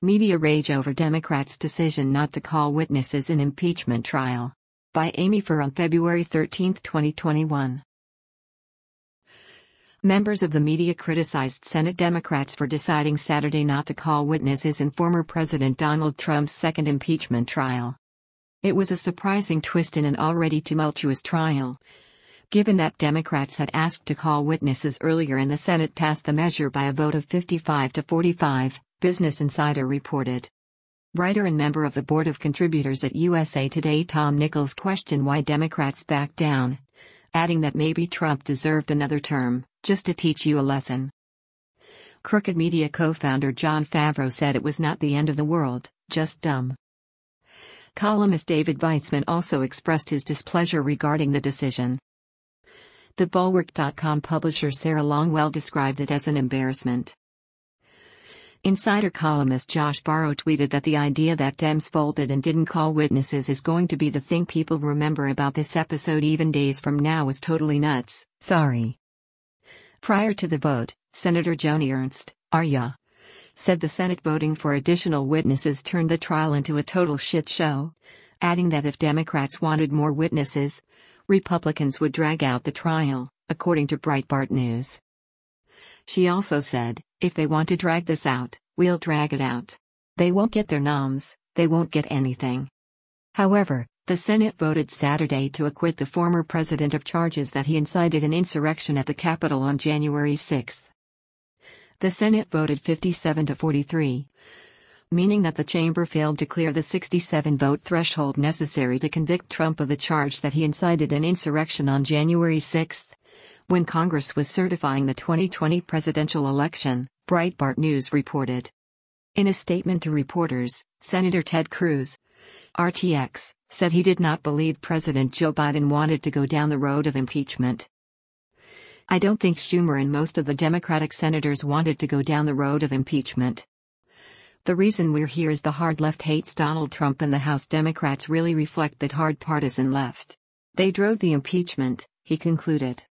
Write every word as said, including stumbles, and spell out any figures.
Media rage over Democrats' decision not to call witnesses in impeachment trial. By Amy Furr on February thirteenth, twenty twenty-one. Members of the media criticized Senate Democrats for deciding Saturday not to call witnesses in former President Donald Trump's second impeachment trial. It was a surprising twist in an already tumultuous trial, given that Democrats had asked to call witnesses earlier and the Senate passed the measure by a vote of fifty-five to forty-five, Business Insider reported. Writer and member of the board of contributors at U S A Today Tom Nichols questioned why Democrats backed down, adding that maybe Trump deserved another term, just to teach you a lesson. Crooked Media co-founder Jon Favreau said it was not the end of the world, just dumb. Columnist David Weitzman also expressed his displeasure regarding the decision. The Bulwark dot com publisher Sarah Longwell described it as an embarrassment. Insider columnist Josh Barro tweeted that the idea that Dems folded and didn't call witnesses is going to be the thing people remember about this episode even days from now is totally nuts, sorry. Prior to the vote, Senator Joni Ernst, R Y A, said the Senate voting for additional witnesses turned the trial into a total shit show, adding that if Democrats wanted more witnesses, Republicans would drag out the trial, according to Breitbart News. She also said, if they want to drag this out, we'll drag it out. They won't get their noms, they won't get anything. However, the Senate voted Saturday to acquit the former president of charges that he incited an insurrection at the Capitol on January sixth. The Senate voted fifty-seven to forty-three, meaning that the chamber failed to clear the sixty-seven vote threshold necessary to convict Trump of the charge that he incited an insurrection on January sixth, when Congress was certifying the twenty twenty presidential election, Breitbart News reported. In a statement to reporters, Senator Ted Cruz, R T X, said he did not believe President Joe Biden wanted to go down the road of impeachment. I don't think Schumer and most of the Democratic senators wanted to go down the road of impeachment. The reason we're here is the hard left hates Donald Trump and the House Democrats really reflect that hard partisan left. They drove the impeachment, he concluded.